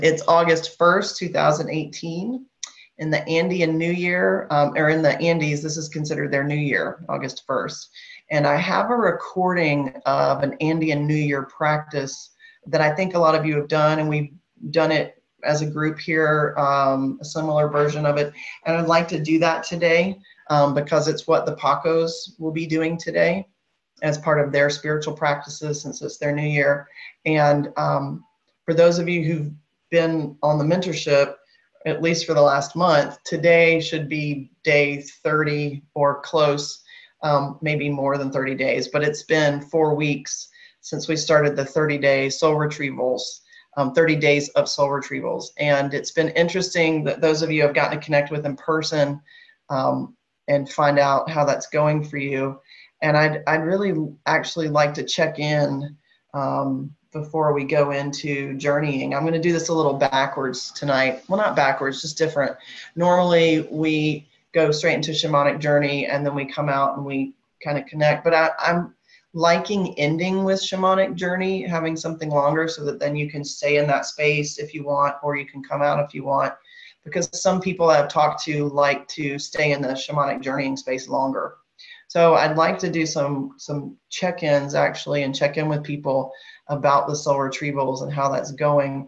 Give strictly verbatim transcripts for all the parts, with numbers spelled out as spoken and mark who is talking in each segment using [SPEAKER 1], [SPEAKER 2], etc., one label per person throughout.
[SPEAKER 1] It's August first, two thousand eighteen. In the Andean New Year, um, or in the Andes, this is considered their New Year, August first. And I have a recording of an Andean New Year practice that I think a lot of you have done, and we've done it as a group here, um, a similar version of it. And I'd like to do that today um, because it's what the Pacos will be doing today as part of their spiritual practices since it's their New Year. And um, for those of you who've been on the mentorship, at least for the last month, today should be day thirty or close, um, maybe more than thirty days, but it's been four weeks since we started the thirty day soul retrievals, um, thirty days of soul retrievals. And it's been interesting that those of you have gotten to connect with in person um, and find out how that's going for you. And I'd, I'd really actually like to check in um, before we go into journeying. I'm going to do this a little backwards tonight. Well, not backwards, just different. Normally we go straight into shamanic journey and then we come out and we kind of connect, but I, I'm liking ending with shamanic journey, having something longer so that then you can stay in that space if you want, or you can come out if you want, because some people I've talked to like to stay in the shamanic journeying space longer. So I'd like to do some some check-ins actually and check in with people about the soul retrievals and how that's going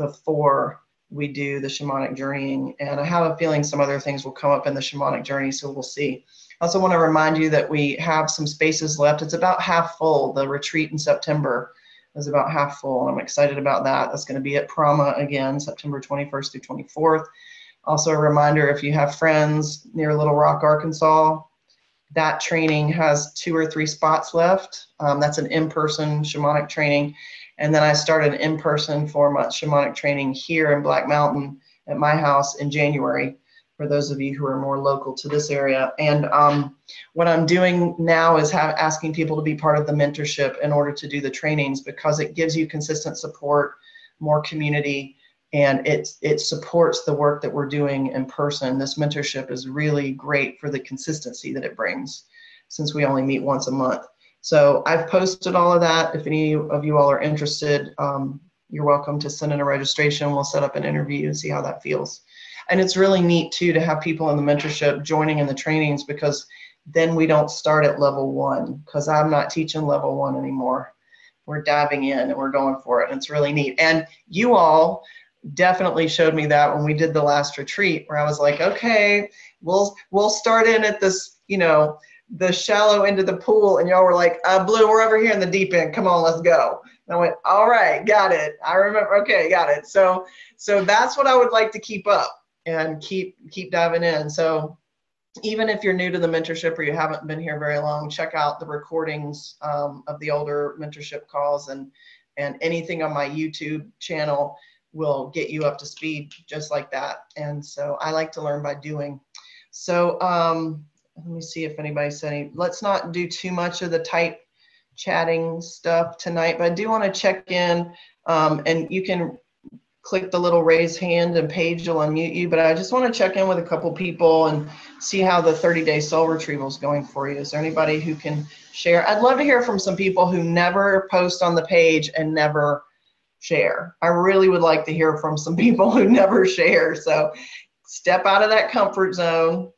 [SPEAKER 1] before we do the shamanic journeying. And I have a feeling some other things will come up in the shamanic journey, so we'll see. I also want to remind you that we have some spaces left. It's about half full. The retreat in September is about half full, and I'm excited about that. That's going to be at Prama again, September twenty-first through twenty-fourth. Also a reminder, if you have friends near Little Rock, Arkansas, that training has two or three spots left. Um, that's an in-person shamanic training. And then I started an in-person four-month shamanic training here in Black Mountain at my house in January, for those of you who are more local to this area. And um, what I'm doing now is have, asking people to be part of the mentorship in order to do the trainings, because it gives you consistent support, more community, and it, it supports the work that we're doing in person. This mentorship is really great for the consistency that it brings, since we only meet once a month. So I've posted all of that. If any of you all are interested, um, you're welcome to send in a registration. We'll set up an interview and see how that feels. And it's really neat too to have people in the mentorship joining in the trainings, because then we don't start at level one, because I'm not teaching level one anymore. We're diving in and we're going for it, and it's really neat. And you all definitely showed me that when we did the last retreat, where I was like, okay, we'll we'll start in at this, you know, the shallow end of the pool, and y'all were like, uh, Blue, we're over here in the deep end. Come on, let's go. And I went, all right, got it. I remember. Okay, got it. So so that's what I would like to keep up and keep keep diving in. So even if you're new to the mentorship or you haven't been here very long, check out the recordings um, of the older mentorship calls, and and anything on my YouTube channel will get you up to speed just like that. And so I like to learn by doing. So um, let me see if anybody said any. Let's not do too much of the type chatting stuff tonight, but I do want to check in, um, and you can click the little raise hand and Paige will unmute you, but I just want to check in with a couple people and see how the thirty day soul retrieval is going for you. Is there anybody who can share? I'd love to hear from some people who never post on the page and never share. I really would like to hear from some people who never share. So step out of that comfort zone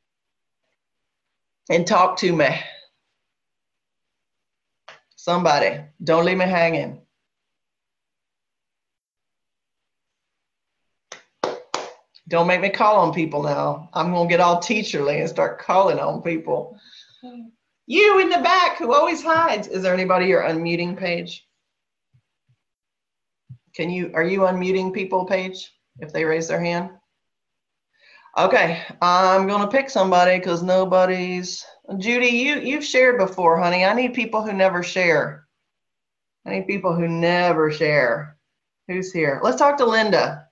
[SPEAKER 1] and talk to me. Somebody, don't leave me hanging. Don't make me call on people now. I'm going to get all teacherly and start calling on people. You in the back who always hides. Is there anybody you're unmuting, Paige? Can you, are you unmuting people, Paige, if they raise their hand? Okay, I'm going to pick somebody because nobody's. Judy, you, you've shared before, honey. I need people who never share. I need people who never share. Who's here? Let's talk to Linda.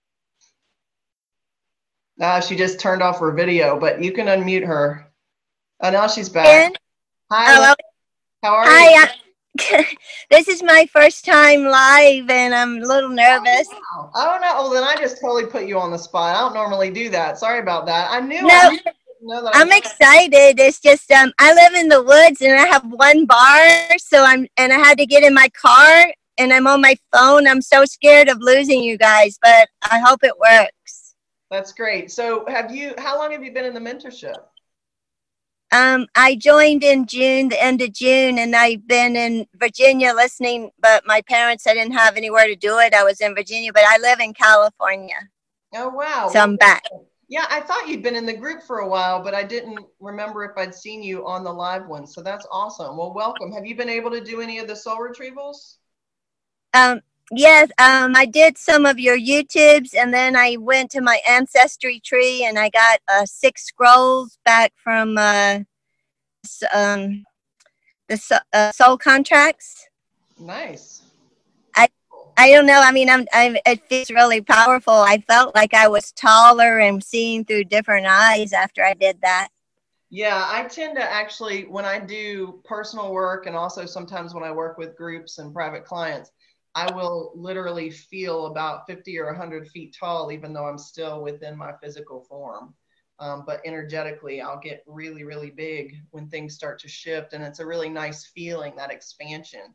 [SPEAKER 1] Uh, she just turned off her video, but you can unmute her. Oh, now she's back.
[SPEAKER 2] And,
[SPEAKER 1] Hi,
[SPEAKER 2] hello.
[SPEAKER 1] How are
[SPEAKER 2] Hi,
[SPEAKER 1] you?
[SPEAKER 2] uh, this is my first time live, and I'm a little nervous.
[SPEAKER 1] Oh, wow. Oh, no. Well, then I just totally put you on the spot. I don't normally do that. Sorry about that. I knew.
[SPEAKER 2] No,
[SPEAKER 1] I didn't know that
[SPEAKER 2] I'm
[SPEAKER 1] I
[SPEAKER 2] excited. It's just um, I live in the woods, and I have one bar, so I'm and I had to get in my car and I'm on my phone. I'm so scared of losing you guys, but I hope it works.
[SPEAKER 1] That's great. So have you, how long have you been in the mentorship?
[SPEAKER 2] Um, I joined in June, the end of June, and I've been in Virginia listening, but my parents, I didn't have anywhere to do it. I was in Virginia, but I live in California.
[SPEAKER 1] Oh, wow.
[SPEAKER 2] So I'm back.
[SPEAKER 1] Yeah, I thought you'd been in the group for a while, but I didn't remember if I'd seen you on the live one. So that's awesome. Well, welcome. Have you been able to do any of the soul retrievals?
[SPEAKER 2] Um, yes, um, I did some of your YouTubes, and then I went to my ancestry tree, and I got uh, six scrolls back from uh, um, the uh, soul contracts.
[SPEAKER 1] Nice.
[SPEAKER 2] I I don't know. I mean, I'm, I'm. It feels really powerful. I felt like I was taller and seeing through different eyes after I did that.
[SPEAKER 1] Yeah, I tend to actually, when I do personal work and also sometimes when I work with groups and private clients, I will literally feel about fifty or one hundred feet tall, even though I'm still within my physical form. Um, but energetically, I'll get really, really big when things start to shift. And it's a really nice feeling, that expansion.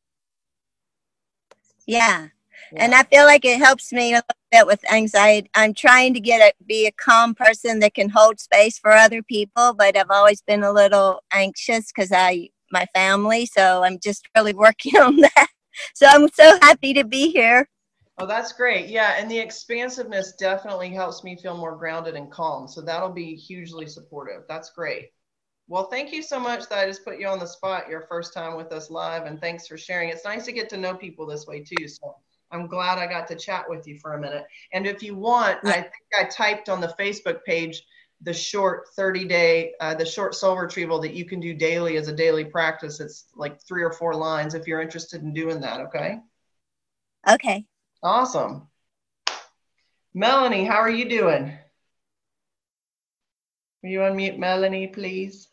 [SPEAKER 2] Yeah. Yeah. And I feel like it helps me a little bit with anxiety. I'm trying to get a, be a calm person that can hold space for other people, but I've always been a little anxious because I, my family. So I'm just really working on that. So I'm so happy to be here.
[SPEAKER 1] Oh, that's great. Yeah. And the expansiveness definitely helps me feel more grounded and calm. So that'll be hugely supportive. That's great. Well, thank you so much that I just put you on the spot your first time with us live, and thanks for sharing. It's nice to get to know people this way too. So I'm glad I got to chat with you for a minute. And if you want, yeah. I think I typed on the Facebook page the short thirty day, uh, the short soul retrieval that you can do daily as a daily practice. It's like three or four lines if you're interested in doing that. Okay.
[SPEAKER 2] Okay.
[SPEAKER 1] Awesome. Melanie, how are you doing? Will you unmute Melanie, please?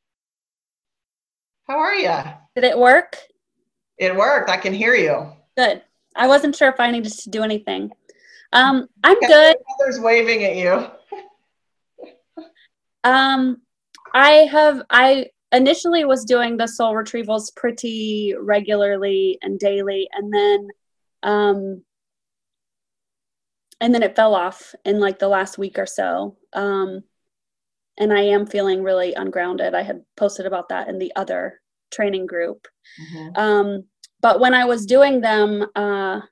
[SPEAKER 1] How are you?
[SPEAKER 3] Did it work?
[SPEAKER 1] It worked. I can hear you.
[SPEAKER 3] Good. I wasn't sure if I needed to do anything. Um, I'm good.
[SPEAKER 1] Others waving at you.
[SPEAKER 3] um, I have, I initially was doing the soul retrievals pretty regularly and daily, and then, um, and then it fell off in like the last week or so. Um, and I am feeling really ungrounded. I had posted about that in the other training group. Mm-hmm. Um, but when I was doing them, uh,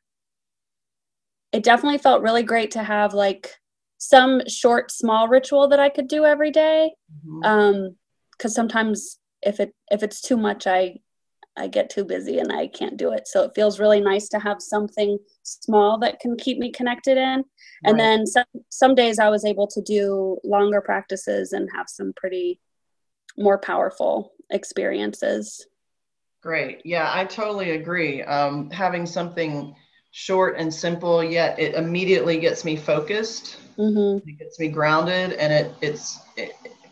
[SPEAKER 3] it definitely felt really great to have like some short, small ritual that I could do every day. Mm-hmm. Um, cause sometimes if it, if it's too much, I, I get too busy and I can't do it. So it feels really nice to have something small that can keep me connected in. And right. then some, some days I was able to do longer practices and have some pretty more powerful experiences.
[SPEAKER 1] Great. Yeah, I totally agree. Um, having something short and simple, yet it immediately gets me focused. Mm-hmm. It gets me grounded, and it it's it,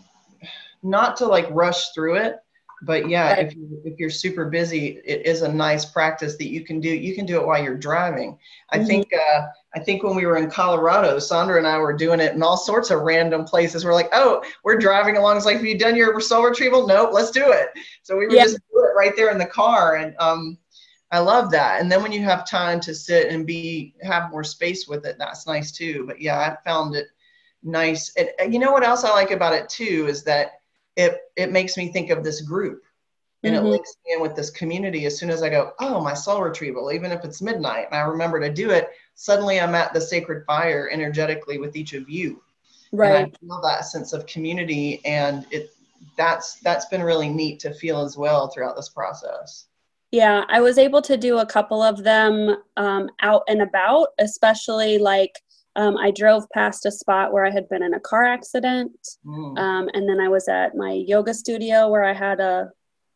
[SPEAKER 1] not to like rush through it. But yeah, right. if, you, if you're super busy, it is a nice practice that you can do. You can do it while you're driving. I mm-hmm. think uh, I think when we were in Colorado, Sandra and I were doing it in all sorts of random places. We're like, oh, we're driving along. It's like, have you done your soul retrieval? Nope, let's do it. So we would yeah. just do it right there in the car. And um, I love that. And then when you have time to sit and be have more space with it, that's nice too. But yeah, I found it nice. And, and you know what else I like about it too is that it it makes me think of this group, and mm-hmm. it links me in with this community. As soon as I go, oh, my soul retrieval, even if it's midnight and I remember to do it, suddenly I'm at the sacred fire energetically with each of you. Right. And I feel that sense of community, and it that's that's been really neat to feel as well throughout this process.
[SPEAKER 3] Yeah, I was able to do a couple of them um, out and about, especially like Um, I drove past a spot where I had been in a car accident. Mm. Um, and then I was at my yoga studio where I had a,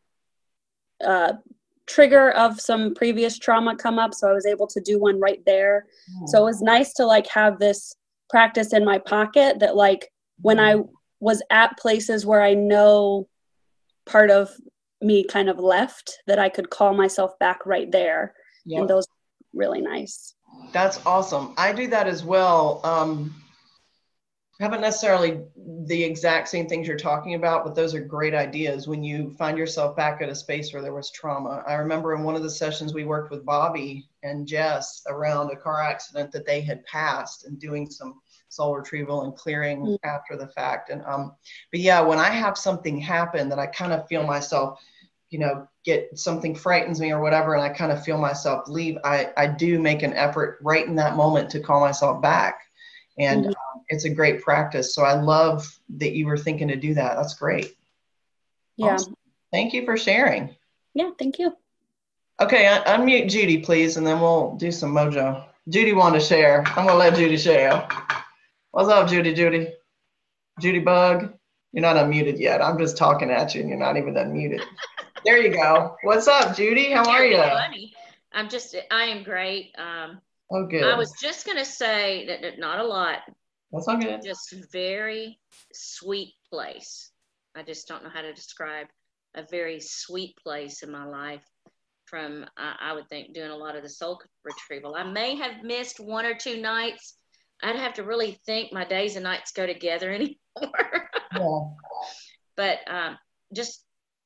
[SPEAKER 3] a trigger of some previous trauma come up. So I was able to do one right there. Mm. So it was nice to like have this practice in my pocket that like when mm. I was at places where I know part of me kind of left, that I could call myself back right there. Yep. And those were really nice.
[SPEAKER 1] That's awesome. I do that as well. Um, haven't necessarily the exact same things you're talking about, but those are great ideas when you find yourself back at a space where there was trauma. I remember in one of the sessions we worked with Bobby and Jess around a car accident that they had passed and doing some soul retrieval and clearing mm-hmm. after the fact. And um, but yeah, when I have something happen that I kind of feel myself, you know, get something frightens me or whatever, and I kind of feel myself leave, I, I do make an effort right in that moment to call myself back. And
[SPEAKER 3] mm-hmm.
[SPEAKER 1] um, it's a great practice. So I love that you were thinking to do that. That's great.
[SPEAKER 3] Yeah.
[SPEAKER 1] Awesome. Thank you for sharing.
[SPEAKER 3] Yeah, thank you.
[SPEAKER 1] Okay, un- unmute Judy, please, and then we'll do some mojo. Judy wanted to share. I'm gonna let Judy share. What's up, Judy, Judy? Judy Bug? You're not unmuted yet. I'm just talking at you and you're not even unmuted. There you go. What's up, Judy? How are you?
[SPEAKER 4] Funny. I'm just, I am great. Um,
[SPEAKER 1] oh, good.
[SPEAKER 4] I was just going to say that, that not a lot.
[SPEAKER 1] That's all good.
[SPEAKER 4] Just very sweet place. I just don't know how to describe a very sweet place in my life from, uh, I would think, doing a lot of the soul retrieval. I may have missed one or two nights. I'd have to really think my days and nights go together anymore.
[SPEAKER 1] Yeah.
[SPEAKER 4] But um, just,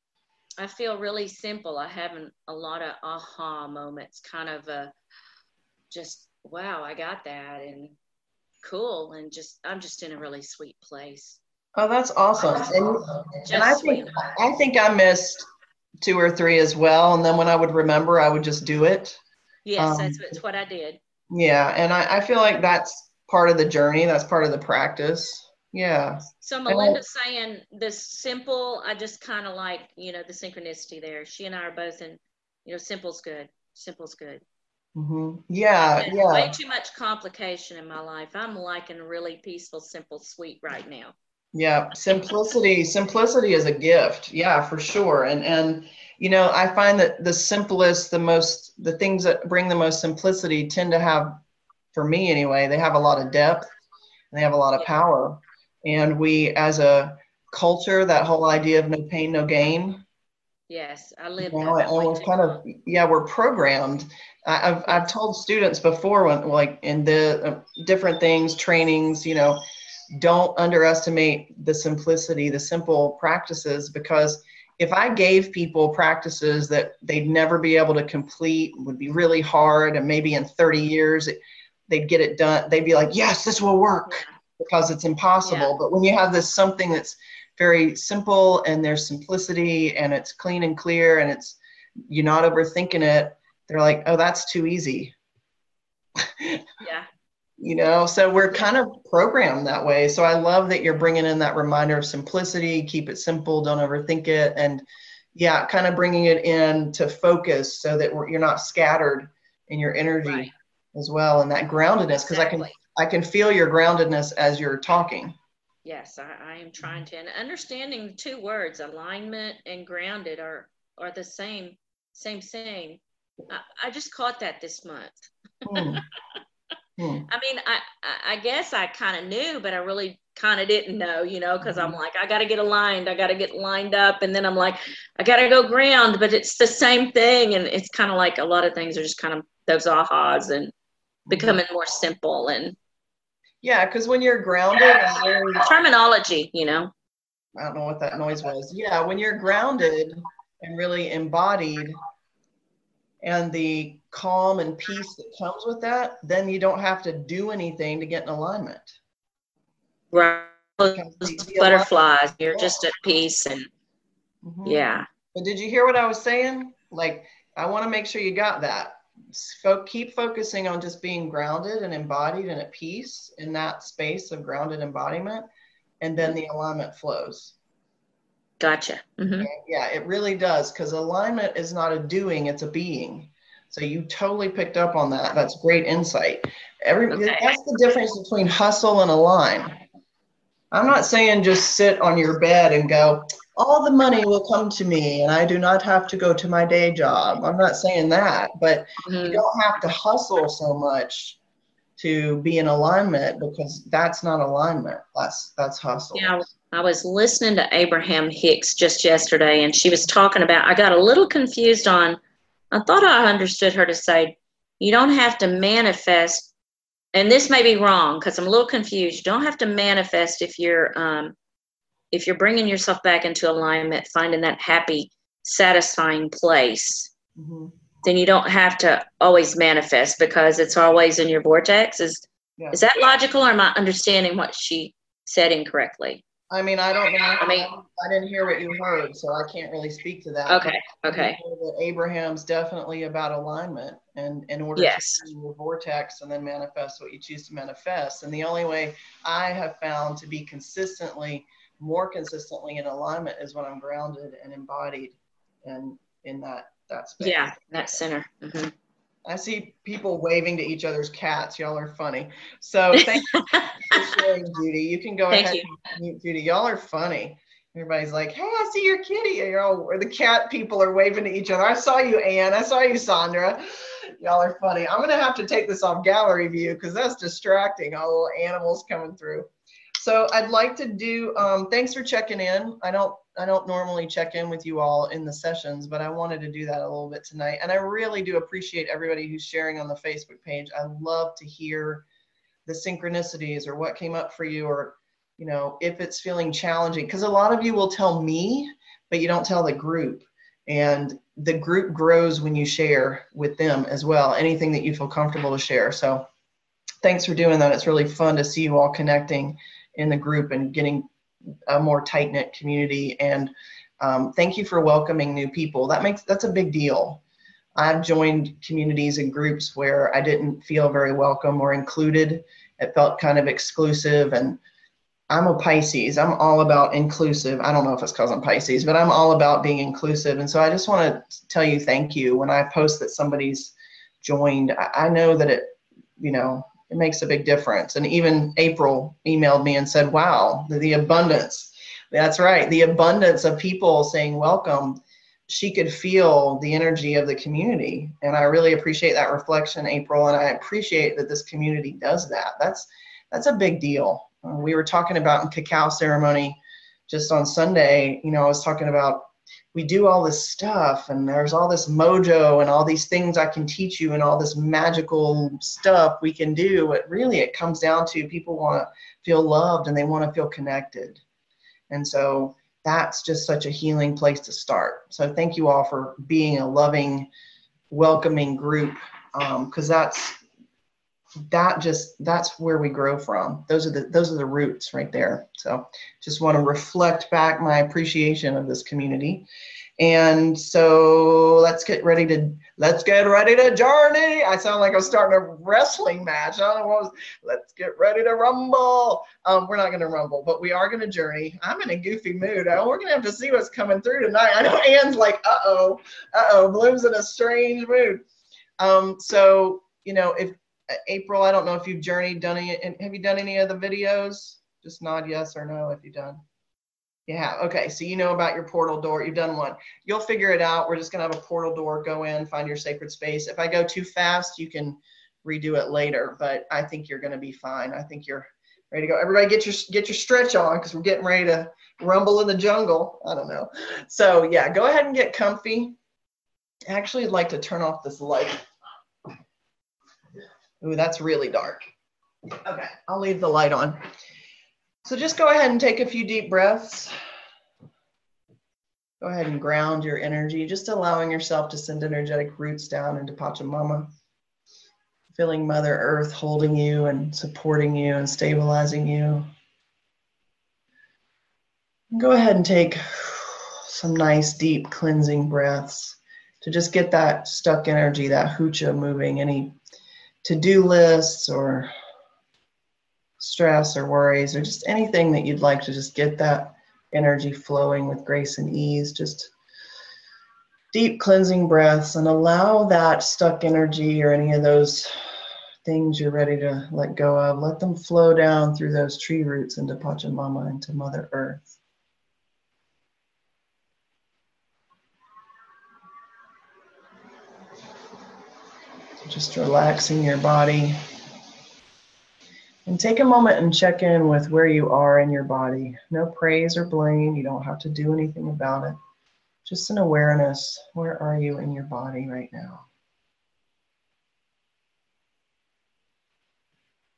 [SPEAKER 4] I feel really simple. I have an, a lot of aha moments, kind of a, just, wow, I got that, and cool, and just, I'm just in a really sweet place.
[SPEAKER 1] Oh, that's awesome. And, and I think, I think I missed two or three as well. And then when I would remember, I would just do it.
[SPEAKER 4] Yes,
[SPEAKER 1] um,
[SPEAKER 4] that's, that's what I did.
[SPEAKER 1] Yeah. And I, I feel like that's part of the journey. That's part of the practice. Yeah.
[SPEAKER 4] So Melinda's saying this simple, I just kind of like, you know, the synchronicity there. She and I are both in, you know, simple's good. Simple's good.
[SPEAKER 1] Mm-hmm. Yeah.
[SPEAKER 4] And
[SPEAKER 1] yeah.
[SPEAKER 4] way too much complication in my life. I'm liking really peaceful, simple, sweet right now.
[SPEAKER 1] Yeah. Simplicity, simplicity is a gift. Yeah, for sure. And, and, you know, I find that the simplest, the most, the things that bring the most simplicity tend to have, for me anyway, they have a lot of depth and they have a lot of
[SPEAKER 4] Yeah.
[SPEAKER 1] power. And we, as a culture, that whole idea of no pain, no gain.
[SPEAKER 4] Yes, I live
[SPEAKER 1] You know,
[SPEAKER 4] that
[SPEAKER 1] and
[SPEAKER 4] way
[SPEAKER 1] we're
[SPEAKER 4] too.
[SPEAKER 1] kind of, yeah, we're programmed. I- I've, I've told students before, when like in the uh, different things, trainings, you know, don't underestimate the simplicity, the simple practices, because if I gave people practices that they'd never be able to complete, would be really hard, and maybe in thirty years, it, they'd get it done. They'd be like, yes, this will work.
[SPEAKER 4] Yeah.
[SPEAKER 1] Because it's impossible.
[SPEAKER 4] Yeah.
[SPEAKER 1] But when you have this something that's very simple and there's simplicity and it's clean and clear and it's, you're not overthinking it, they're like, oh, that's too easy.
[SPEAKER 4] Yeah.
[SPEAKER 1] You know, so we're kind of programmed that way. So I love that you're bringing in that reminder of simplicity, keep it simple, don't overthink it. And yeah, kind of bringing it in to focus so that we're, you're not scattered in your energy
[SPEAKER 4] Right.
[SPEAKER 1] as well. And that groundedness, because
[SPEAKER 4] Exactly.
[SPEAKER 1] I can I can feel your groundedness as you're talking.
[SPEAKER 4] Yes, I, I am trying to. And understanding the two words, alignment and grounded, are are the same, same thing. I, I just caught that this month.
[SPEAKER 1] Hmm. Hmm.
[SPEAKER 4] I mean, I, I, I guess I kind of knew, but I really kind of didn't know, you know, because I'm like, I got to get aligned. I got to get lined up. And then I'm like, I got to go ground, but it's the same thing. And it's kind of like a lot of things are just kind of those ahas and becoming more simple and
[SPEAKER 1] Yeah, because when you're grounded, and you're,
[SPEAKER 4] terminology, you know.
[SPEAKER 1] I don't know what that noise was. Yeah, when you're grounded and really embodied, and the calm and peace that comes with that, then you don't have to do anything to get in alignment.
[SPEAKER 4] Right.
[SPEAKER 1] Because the- the
[SPEAKER 4] Butterflies, you're
[SPEAKER 1] Yeah.
[SPEAKER 4] just at peace and
[SPEAKER 1] Mhm.
[SPEAKER 4] yeah.
[SPEAKER 1] But did you hear what I was saying? Like, I want to make sure you got that. Fo- keep focusing on just being grounded and embodied and at peace in that space of grounded embodiment, and then the alignment flows.
[SPEAKER 4] Gotcha. Mm-hmm.
[SPEAKER 1] Yeah, it really does, because alignment is not a doing, it's a being. So you totally picked up on that. That's great insight. Every
[SPEAKER 4] Okay.
[SPEAKER 1] That's the difference between hustle and align. I'm not saying just sit on your bed and go, all the money will come to me and I do not have to go to my day job. I'm not saying that, but
[SPEAKER 4] Mm-hmm.
[SPEAKER 1] you don't have to hustle so much to be in alignment, because that's not alignment. That's that's hustle.
[SPEAKER 4] Yeah, I was listening to Abraham Hicks just yesterday, and she was talking about, I got a little confused on, I thought I understood her to say, you don't have to manifest and this may be wrong because I'm a little confused. You don't have to manifest if you're um, if you're bringing yourself back into alignment, finding that happy, satisfying place. Mm-hmm. Then you don't have to always manifest because it's always in your vortex. Is yeah. Is that logical, or am I understanding what she said incorrectly?
[SPEAKER 1] I mean, I don't know. I mean, I didn't hear what you heard, so I can't really speak to that.
[SPEAKER 4] Okay, okay.
[SPEAKER 1] That Abraham's definitely about alignment, and in order
[SPEAKER 4] yes.
[SPEAKER 1] to your vortex and then manifest what you choose to manifest. And the only way I have found to be consistently, more consistently in alignment is when I'm grounded and embodied and in that, that space.
[SPEAKER 4] Yeah, that center. Mm-hmm.
[SPEAKER 1] I see people waving to each other's cats. Y'all are funny. So thank you for sharing, Judy. You can go
[SPEAKER 4] thank
[SPEAKER 1] ahead
[SPEAKER 4] you.
[SPEAKER 1] and mute Judy. Y'all are funny. Everybody's like, hey, I see your kitty. And you're all, or the cat people are waving to each other. I saw you, Ann. I saw you, Sandra. Y'all are funny. I'm going to have to take this off gallery view because that's distracting. All the little animals coming through. So I'd like to do, um, thanks for checking in. I don't, I don't normally check in with you all in the sessions, but I wanted to do that a little bit tonight. And I really do appreciate everybody who's sharing on the Facebook page. I love to hear the synchronicities or what came up for you, or, you know, if it's feeling challenging, because a lot of you will tell me, but you don't tell the group. And the group grows when you share with them as well, anything that you feel comfortable to share. So thanks for doing that. It's really fun to see you all connecting in the group and getting a more tight-knit community. And um, thank you for welcoming new people. That makes, that's a big deal. I've joined communities and groups where I didn't feel very welcome or included. It felt kind of exclusive. And I'm a Pisces. I'm all about inclusive. I don't know if it's because I'm Pisces, but I'm all about being inclusive. And so I just want to tell you thank you. When I post that somebody's joined, I, I know that it, you know, it makes a big difference. And even April emailed me and said, wow, the, the abundance. That's right. The abundance of people saying welcome. She could feel the energy of the community. And I really appreciate that reflection, April. And I appreciate that this community does that. That's, that's a big deal. Uh, we were talking about in cacao ceremony just on Sunday, you know, I was talking about, we do all this stuff and there's all this mojo and all these things I can teach you and all this magical stuff we can do. But really it comes down to people want to feel loved and they want to feel connected. And so that's just such a healing place to start. So thank you all for being a loving, welcoming group. Um, cause that's, that just, that's where we grow from. Those are the, those are the roots right there. So just want to reflect back my appreciation of this community. And so let's get ready to, let's get ready to journey. I sound like I'm starting a wrestling match. I don't know what was, let's get ready to rumble. Um, we're not going to rumble, but we are going to journey. I'm in a goofy mood. I, we're going to have to see what's coming through tonight. I know Ann's like, uh-oh, uh-oh, Bloom's in a strange mood. Um, so, you know, if, April, I don't know if you've journeyed, done any, have you done any of the videos? Just nod yes or no if you've done. You have, okay, so you know about your portal door, you've done one. You'll figure it out. We're just gonna have a portal door, go in, find your sacred space. If I go too fast, you can redo it later, but I think you're gonna be fine. I think you're ready to go. Everybody get your, get your stretch on because we're getting ready to rumble in the jungle. I don't know. So yeah, go ahead and get comfy. Actually, I'd like to turn off this light. Ooh, that's really dark. Okay, I'll leave the light on. So just go ahead and take a few deep breaths. Go ahead and ground your energy, just allowing yourself to send energetic roots down into Pachamama. Feeling Mother Earth holding you and supporting you and stabilizing you. And go ahead and take some nice deep cleansing breaths to just get that stuck energy, that hucha moving, any to-do lists or stress or worries or just anything that you'd like to just get that energy flowing with grace and ease. Just deep cleansing breaths and allow that stuck energy or any of those things you're ready to let go of, let them flow down through those tree roots into Pachamama, into Mother Earth. Just relaxing your body. And take a moment and check in with where you are in your body. No praise or blame. You don't have to do anything about it. Just an awareness. Where are you in your body right now?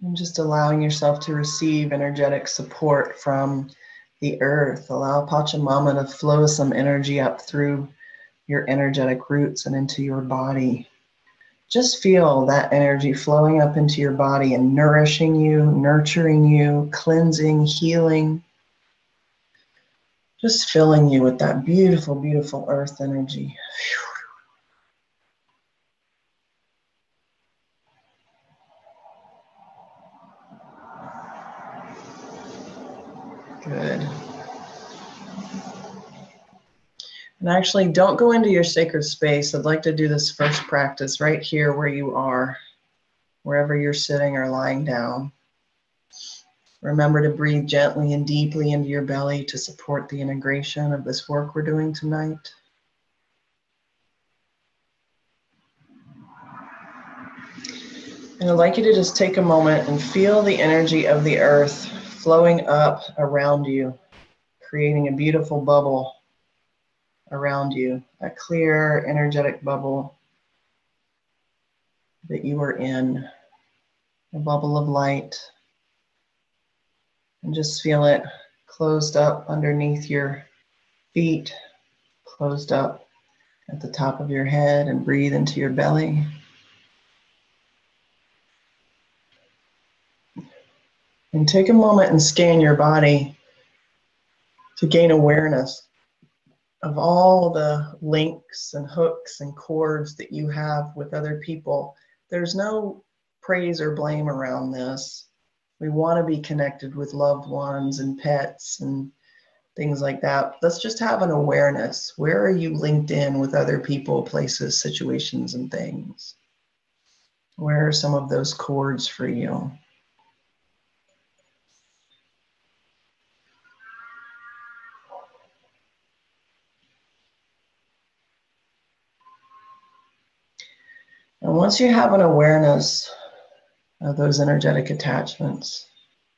[SPEAKER 1] And just allowing yourself to receive energetic support from the earth. Allow Pachamama to flow some energy up through your energetic roots and into your body. Just feel that energy flowing up into your body and nourishing you, nurturing you, cleansing, healing. Just filling you with that beautiful, beautiful earth energy. Good. And actually, don't go into your sacred space. I'd like to do this first practice right here where you are, wherever you're sitting or lying down. Remember to breathe gently and deeply into your belly to support the integration of this work we're doing tonight. And I'd like you to just take a moment and feel the energy of the earth flowing up around you, creating a beautiful bubble around you, a clear, energetic bubble that you are in, a bubble of light. And just feel it closed up underneath your feet, closed up at the top of your head, and breathe into your belly. And take a moment and scan your body to gain awareness of all the links and hooks and cords that you have with other people. There's no praise or blame around this. We want to be connected with loved ones and pets and things like that. Let's just have an awareness. Where are you linked in with other people, places, situations, and things? Where are some of those cords for you? And once you have an awareness of those energetic attachments,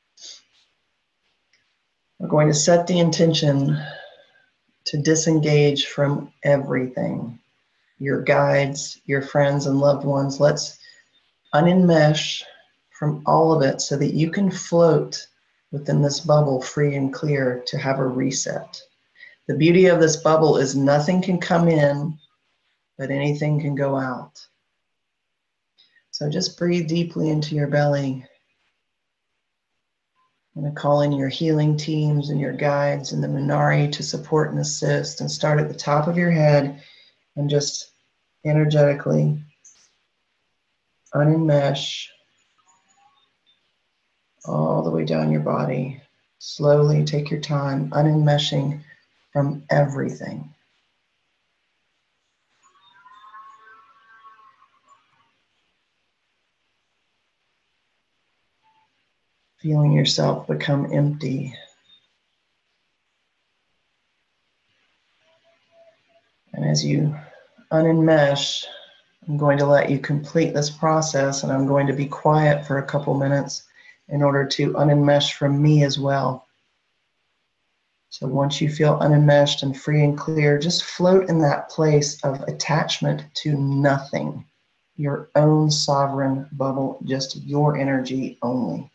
[SPEAKER 1] we're going to set the intention to disengage from everything. Your guides, your friends and loved ones. Let's unenmesh from all of it so that you can float within this bubble free and clear to have a reset. The beauty of this bubble is nothing can come in, but anything can go out. So just breathe deeply into your belly. I'm going to call in your healing teams and your guides and the Munari to support and assist, and start at the top of your head and just energetically unenmesh all the way down your body. Slowly take your time, unenmeshing from everything. Feeling yourself become empty. And as you unenmesh, I'm going to let you complete this process, and I'm going to be quiet for a couple minutes in order to unenmesh from me as well. So once you feel unenmeshed and free and clear, just float in that place of attachment to nothing. Your own sovereign bubble, just your energy only.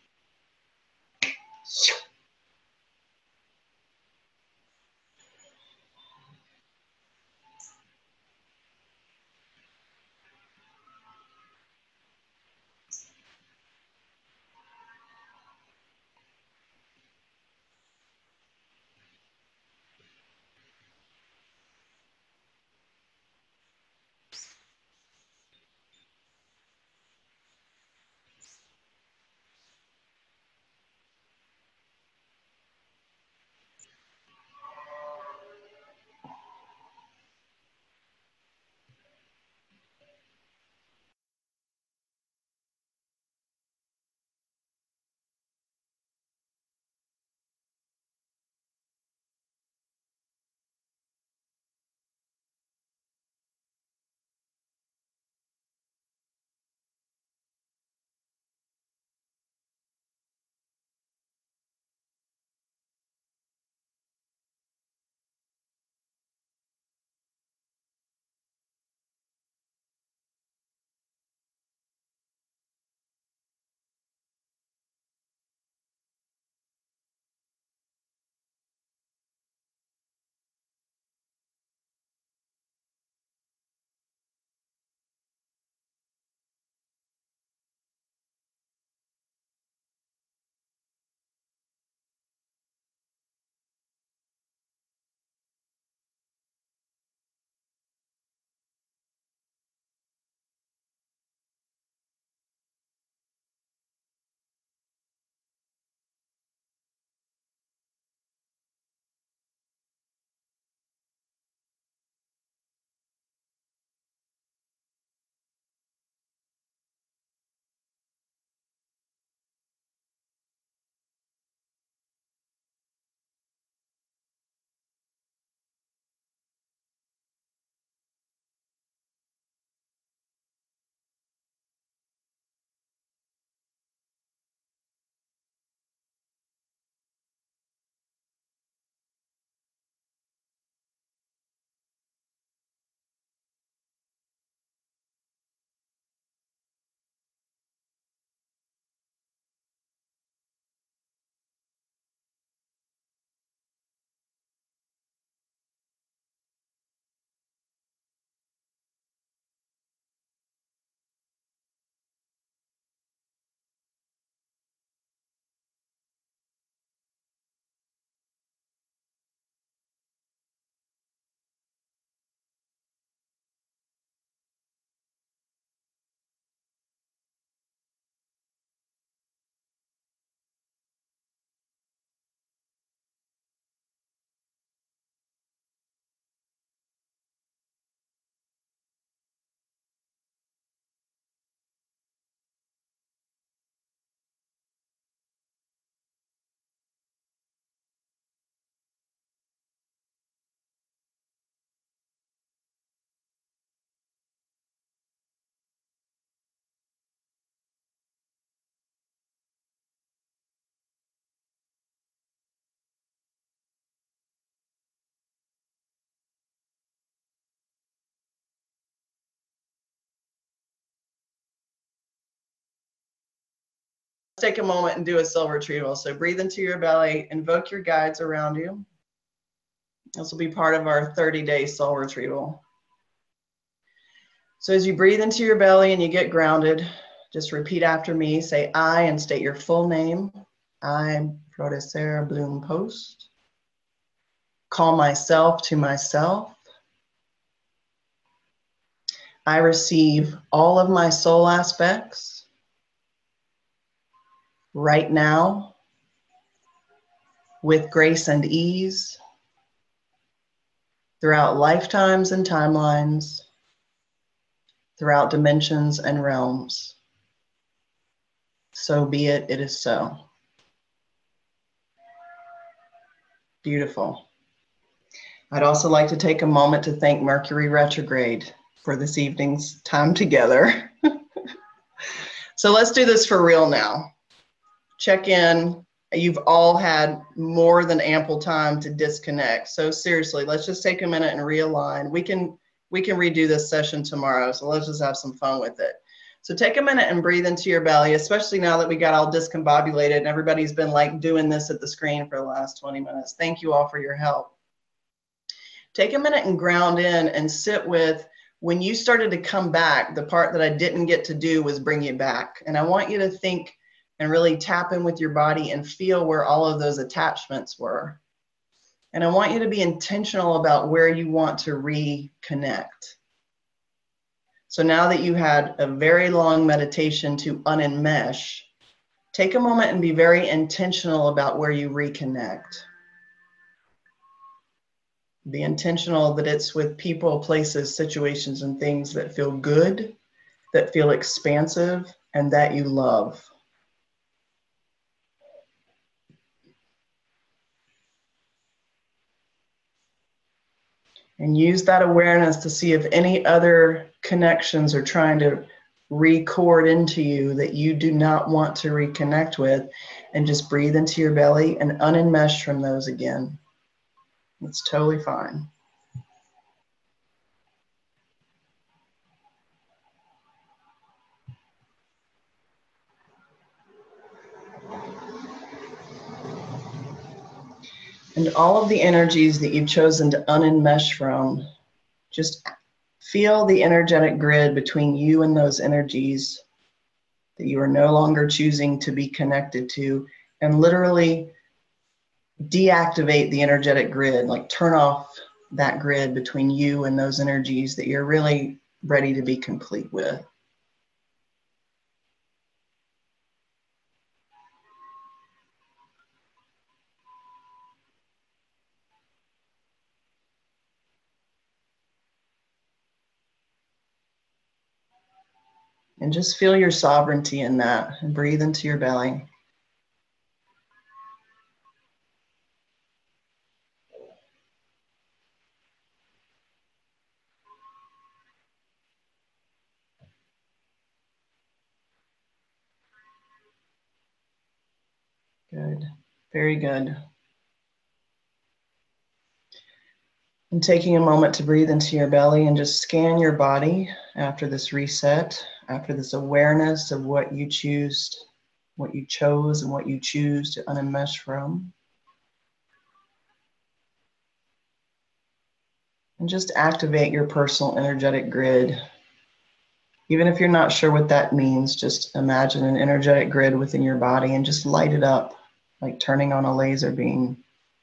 [SPEAKER 1] take a moment and do a soul retrieval. So breathe into your belly, invoke your guides around you. This will be part of our thirty day soul retrieval. So as you breathe into your belly and you get grounded, just repeat after me. Say I and state your full name. I, Florecer Bloom Post. Call myself to myself. I receive all of my soul aspects right now with grace and ease throughout lifetimes and timelines, throughout dimensions and realms. So be it, it is so. Beautiful. I'd also like to take a moment to thank Mercury retrograde for this evening's time together. So let's do this for real now. Check in. You've all had more than ample time to disconnect. So seriously, let's just take a minute and realign. We can we can redo this session tomorrow, so let's just have some fun with it. So take a minute and breathe into your belly, especially now that we got all discombobulated and everybody's been like doing this at the screen for the last twenty minutes. Thank you all for your help. Take a minute and ground in and sit with, when you started to come back, the part that I didn't get to do was bring you back. And I want you to think and really tap in with your body and feel where all of those attachments were. And I want you to be intentional about where you want to reconnect. So now that you had a very long meditation to unenmesh, take a moment and be very intentional about where you reconnect. Be intentional that it's with people, places, situations, and things that feel good, that feel expansive, and that you love. And use that awareness to see if any other connections are trying to record into you that you do not want to reconnect with, and just breathe into your belly and unenmesh from those again. It's totally fine. And all of the energies that you've chosen to unenmesh from, just feel the energetic grid between you and those energies that you are no longer choosing to be connected to, and literally deactivate the energetic grid, like turn off that grid between you and those energies that you're really ready to be complete with. And just feel your sovereignty in that, and breathe into your belly. Good, very good. And taking a moment to breathe into your belly and just scan your body after this reset, after this awareness of what you choose, what you chose and what you choose to unenmesh from. And just activate your personal energetic grid. Even if you're not sure what that means, just imagine an energetic grid within your body and just light it up, like turning on a laser beam.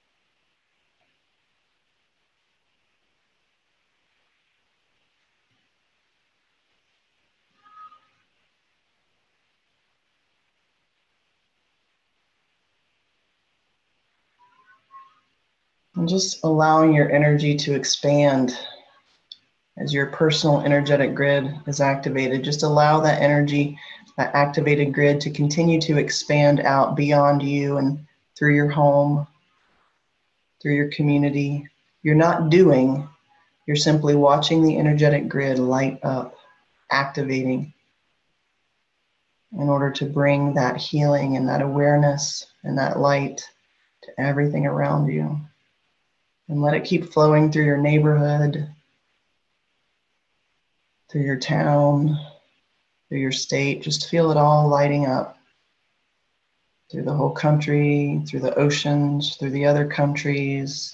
[SPEAKER 1] And just allowing your energy to expand as your personal energetic grid is activated. Just allow that energy, that activated grid, to continue to expand out beyond you and through your home, through your community. You're not doing, you're simply watching the energetic grid light up, activating in order to bring that healing and that awareness and that light to everything around you. And let it keep flowing through your neighborhood, through your town, through your state. Just feel it all lighting up. through the whole country, through the oceans, through the other countries.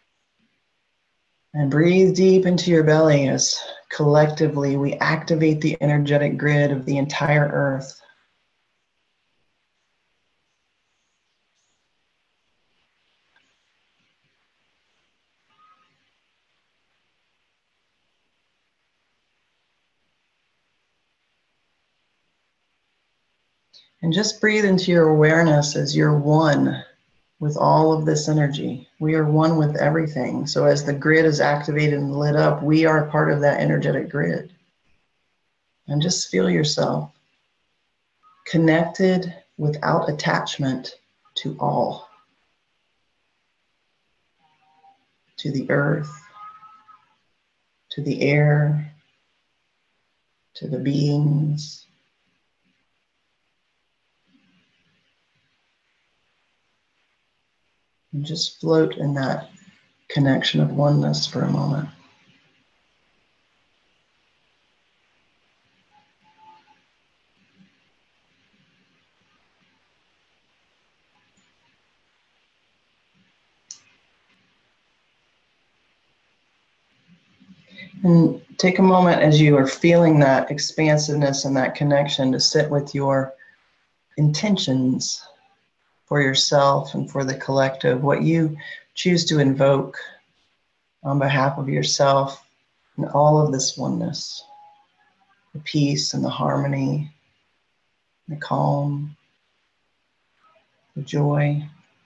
[SPEAKER 1] And breathe deep into your belly as collectively we activate the energetic grid of the entire earth. And just breathe into your awareness as you're one with all of this energy. We are one with everything. So as the grid is activated and lit up, we are part of that energetic grid. And just feel yourself connected without attachment to all. To the earth, to the air, to the beings. And just float in that connection of oneness for a moment. And take a moment as you are feeling that expansiveness and that connection to sit with your intentions for yourself and for the collective, what you choose to invoke on behalf of yourself and all of this oneness, the peace and the harmony, the calm, the joy.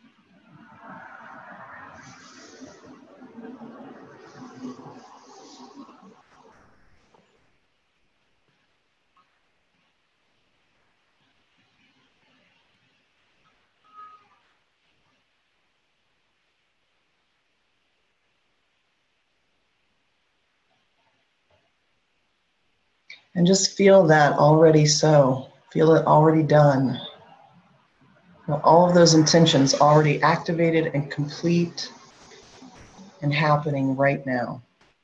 [SPEAKER 1] And just feel that already so. Feel it already done. Feel all of those intentions already activated and complete and happening right now.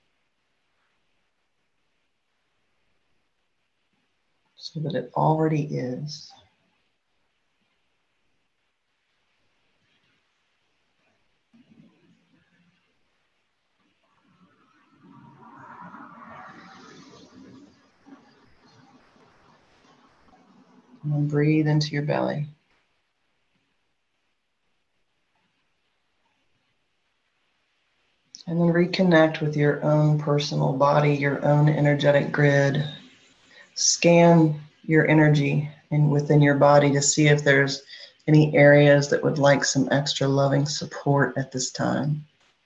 [SPEAKER 1] So that it already is. And then breathe into your belly. And then reconnect with your own personal body, your own energetic grid. Scan your energy in, within your body to see if there's any areas that would like some extra loving support at this time.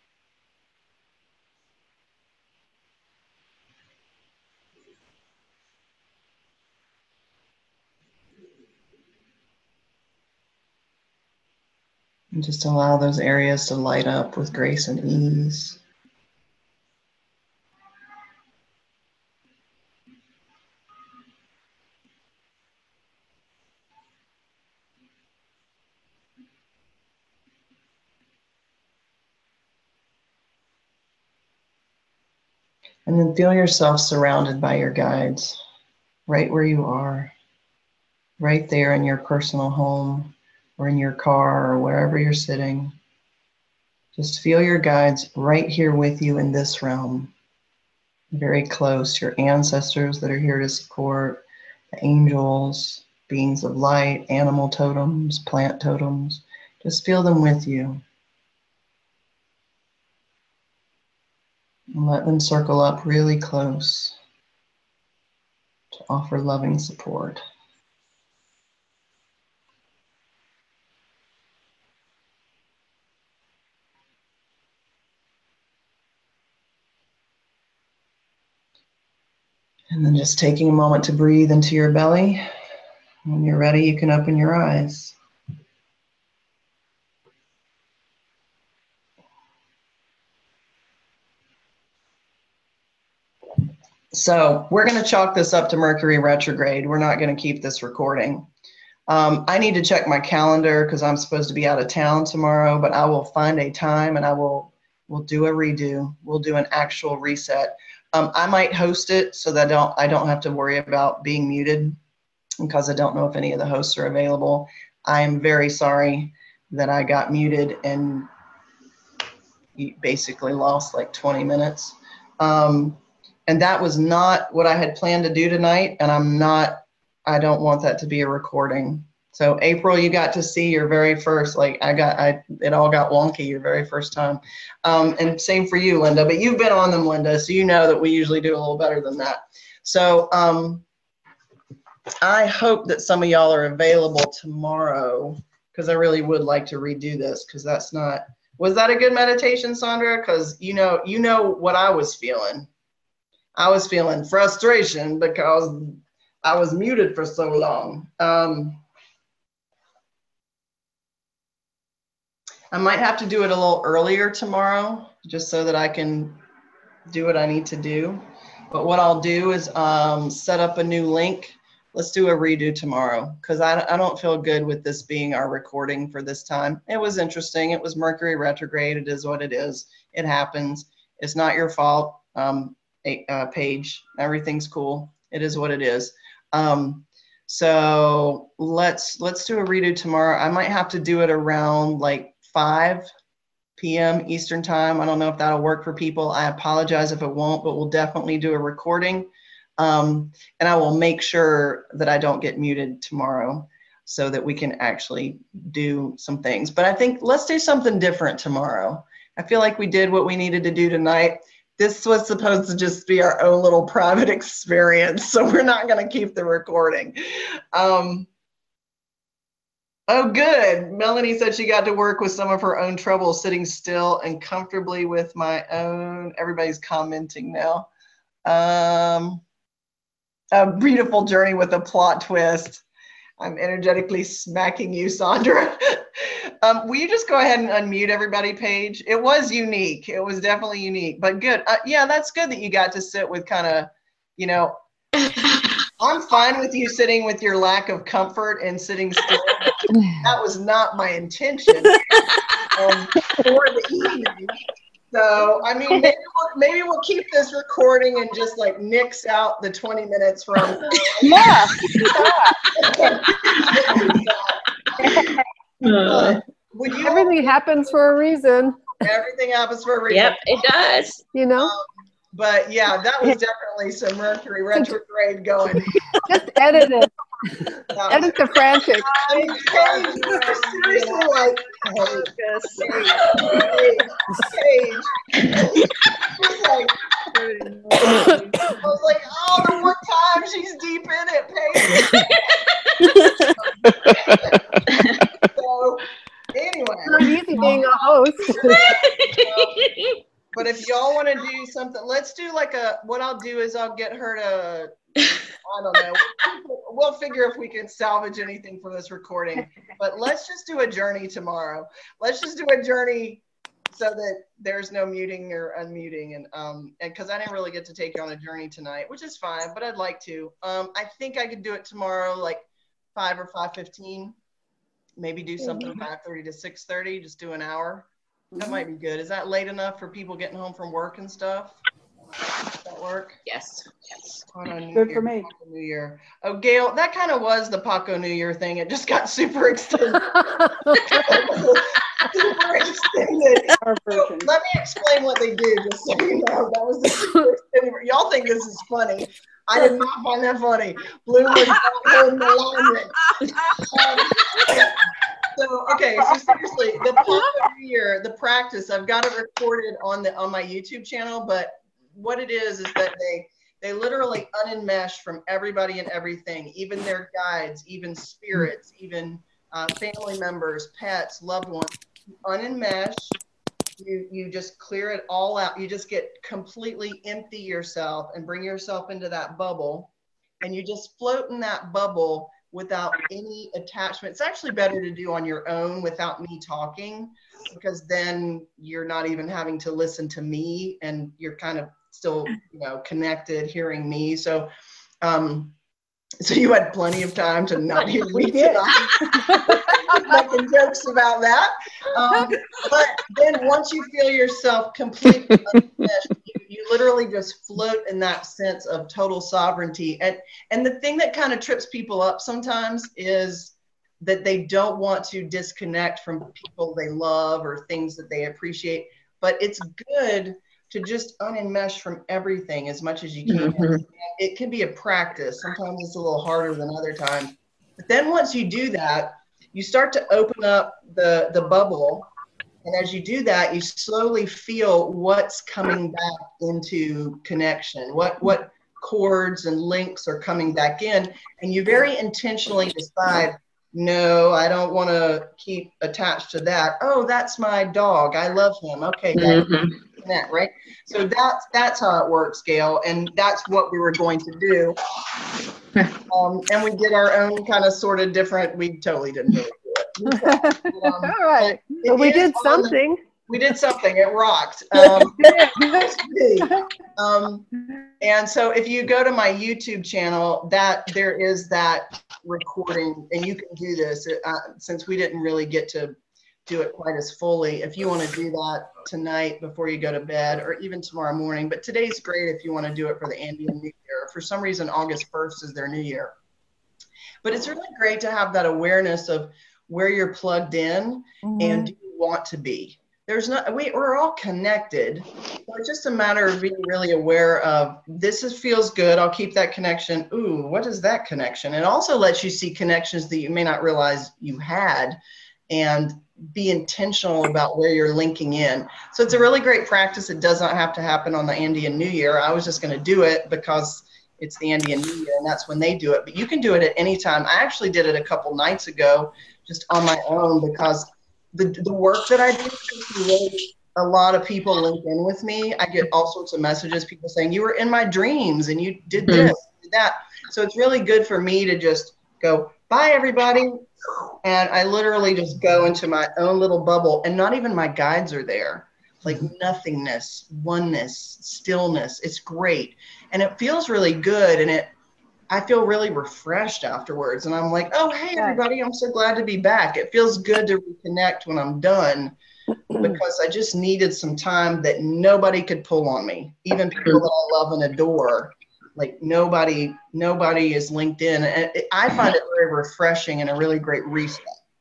[SPEAKER 1] And just allow those areas to light up with grace and ease. And then feel yourself surrounded by your guides, right where you are, right there in your personal home or in your car or wherever you're sitting. Just feel your guides right here with you in this realm, very close, your ancestors that are here to support, the angels, beings of light, animal totems, plant totems. Just feel them with you. And let them circle up really close to offer loving support. And then just taking a moment to breathe into your belly. When you're ready, you can open your eyes. So we're going to chalk this up to Mercury retrograde. We're not going to keep this recording. Um, I need to check my calendar because I'm supposed to be out of town tomorrow, but I will find a time and I will we'll do a redo. We'll do an actual reset. Um, I might host it so that I don't, I don't have to worry about being muted because I don't know if any of the hosts are available. I am very sorry that I got muted and you basically lost like twenty minutes. Um, and that was not what I had planned to do tonight. And I'm not, I don't want that to be a recording. So April, you got to see your very first, like I got, I, it all got wonky your very first time. Um, and same for you, Linda, but you've been on them, Linda. So you know that we usually do a little better than that. So um, I hope that some of y'all are available tomorrow, because I really would like to redo this, because that's not, was that a good meditation, Sandra? Because you know, you know what I was feeling. I was feeling frustration because I was muted for so long. Um, I might have to do it a little earlier tomorrow, just so that I can do what I need to do. But what I'll do is um, set up a new link. Let's do a redo tomorrow, because I, I don't feel good with this being our recording for this time. It was interesting. It was Mercury retrograde. It is what it is. It happens. It's not your fault, um, a, uh, Paige. Everything's cool. It is what it is. Um, so let's let's do a redo tomorrow. I might have to do it around like five p m Eastern time. I don't know if that'll work for people. I apologize if it won't, but we'll definitely do a recording. Um, and I will make sure that I don't get muted tomorrow so that we can actually do some things. But I think let's do something different tomorrow. I feel like we did what we needed to do tonight. This was supposed to just be our own little private experience, so we're not going to keep the recording. Um, oh, good. Melanie said she got to work with some of her own trouble sitting still and comfortably with my own. Everybody's commenting now. Um, A beautiful journey with a plot twist. I'm energetically smacking you, Sandra. um, will you just go ahead and unmute everybody, Paige? It was unique. It was definitely unique, but good. Uh, yeah, that's good that you got to sit with kind of, you know, I'm fine with you sitting with your lack of comfort and sitting still. That was not my intention um, for the evening. So, I mean, maybe we'll, maybe we'll keep this recording and just like nix out the twenty minutes from.
[SPEAKER 5] Yeah.
[SPEAKER 1] uh, would you
[SPEAKER 5] Everything
[SPEAKER 1] all,
[SPEAKER 5] happens for a reason,
[SPEAKER 1] everything happens for a reason.
[SPEAKER 4] Yep, it does.
[SPEAKER 5] you know?
[SPEAKER 1] Um, but yeah, that was definitely some Mercury retrograde going.
[SPEAKER 5] Just edit it.
[SPEAKER 1] Um,
[SPEAKER 5] Edit the frantic.
[SPEAKER 1] I mean, Paige, seriously, like, Paige, Paige. It's like, I was like, oh, the one time she's deep in it, Paige. So, anyway.
[SPEAKER 5] It's not easy being a host.
[SPEAKER 1] But if y'all want to do something, let's do like a, what I'll do is I'll get her to, I don't know, we'll figure if we can salvage anything from this recording. But let's just do a journey tomorrow. Let's just do a journey so that there's no muting or unmuting. And um, and because I didn't really get to take you on a journey tonight, which is fine, but I'd like to. Um, I think I could do it tomorrow, like five or five fifteen. Maybe do something mm-hmm. five thirty to six thirty, just do an hour. That might be good. Is that late enough for people getting home from work and stuff? Does that work?
[SPEAKER 4] Yes. Yes.
[SPEAKER 1] On New
[SPEAKER 5] Good
[SPEAKER 1] Year,
[SPEAKER 5] for me.
[SPEAKER 1] Paco New Year. Oh, Gail, that kind of was the Paco New Year thing. It just got super extended. Super extended. So let me explain what they do, just so you know. That was the super extended. Y'all think this is funny. I did not find that funny. Blue was not holding the alignment. Um, So, okay, so seriously, the Paco New Year, the practice, I've got it recorded on the on my YouTube channel, but what it is is that they they literally unenmesh from everybody and everything, even their guides, even spirits, even uh, family members, pets, loved ones. You unenmesh, you you just clear it all out. You just get completely empty yourself and bring yourself into that bubble, and you just float in that bubble without any attachment. It's actually better to do on your own without me talking, because then you're not even having to listen to me and you're kind of still, you know, connected, hearing me. So, um, so you had plenty of time to not hear me tonight. Making jokes about that. Um, but then once you feel yourself completely unmeshed, you, you literally just float in that sense of total sovereignty. And and the thing that kind of trips people up sometimes is that they don't want to disconnect from people they love or things that they appreciate, but it's good to just unenmesh from everything as much as you can. Mm-hmm. It can be a practice. Sometimes it's a little harder than other times. But then once you do that, you start to open up the, the bubble. And as you do that, you slowly feel what's coming back into connection, what, what chords and links are coming back in. And you very intentionally decide, no, I don't want to keep attached to that. Oh, that's my dog. I love him. Okay, mm-hmm. That, right? So that's that's how it works, Gail, and that's what we were going to do. Um, and we did our own kind of sort of different. We totally didn't really do it. Um,
[SPEAKER 5] All right, but we did something.
[SPEAKER 1] The, we did something. It rocked. Um, um, and so if you go to my YouTube channel, that there is that recording, and you can do this uh, since we didn't really get to do it quite as fully. If you want to do that tonight before you go to bed, or even tomorrow morning, but today's great if you want to do it for the Andean New Year. For some reason, August first is their new year. But it's really great to have that awareness of where you're plugged in, mm-hmm. and do you want to be. There's not, we, we're all connected. So it's just a matter of being really aware of, this is, feels good, I'll keep that connection. Ooh, what is that connection? It also lets you see connections that you may not realize you had, and be intentional about where you're linking in. So it's a really great practice. It does not have to happen on the Andean New Year. I was just going to do it because it's the Andean New Year and that's when they do it. But you can do it at any time. I actually did it a couple nights ago just on my own, because the, the work that I do, really, a lot of people link in with me. I get all sorts of messages, people saying, you were in my dreams and you did this, mm-hmm. did that. So it's really good for me to just go, bye everybody. And I literally just go into my own little bubble, and not even my guides are there. Like nothingness, oneness, stillness. It's great. And it feels really good. And it, I feel really refreshed afterwards. And I'm like, oh, hey, everybody, I'm so glad to be back. It feels good to reconnect when I'm done, because I just needed some time that nobody could pull on me. Even people that I love and adore. Like nobody, nobody is linked in. And it, I find it very refreshing and a really great reset.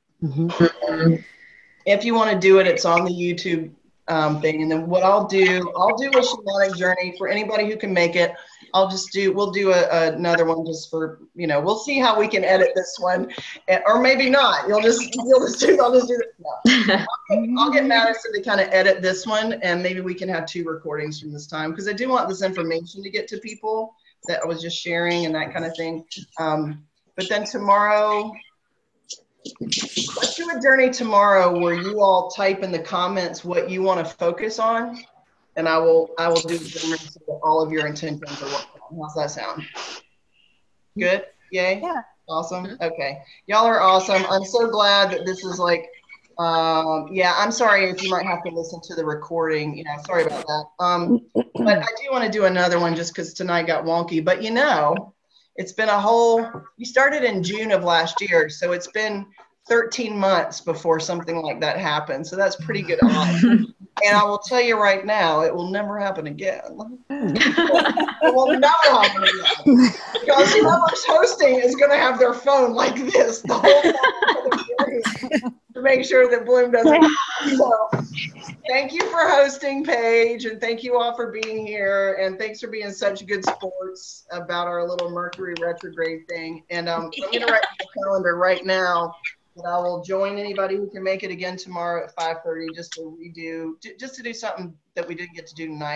[SPEAKER 1] Mm-hmm. If you want to do it, it's on the YouTube um, thing. And then what I'll do, I'll do a shamanic journey for anybody who can make it. I'll just do, we'll do a, another one just for, you know, we'll see how we can edit this one, or maybe not. You'll just, you'll just do, I'll just do this. No. I'll, get, I'll get Madison to kind of edit this one, and maybe we can have two recordings from this time, because I do want this information to get to people that I was just sharing and that kind of thing. Um, but then tomorrow, let's do a journey tomorrow where you all type in the comments what you want to focus on, and I will I will do all of your intentions or what. How's that sound? Good? Yay?
[SPEAKER 5] Yeah.
[SPEAKER 1] Awesome. Okay. Y'all are awesome. I'm so glad that this is like, um, yeah, I'm sorry if you might have to listen to the recording. You know, sorry about that. Um, but I do want to do another one just because tonight got wonky. But you know, it's been a whole, we started in June of last year, so it's been thirteen months before something like that happened. So that's pretty good odds. And I will tell you right now, it will never happen again. It will never happen again. Because whoever's hosting is going to have their phone like this the whole time to make sure that Bloom doesn't. So thank you for hosting, Paige, and thank you all for being here. And thanks for being such good sports about our little Mercury retrograde thing. And um, I'm going to write on the calendar right now that I will join anybody who can make it again tomorrow at five thirty, just to redo, just to do something that we didn't get to do tonight.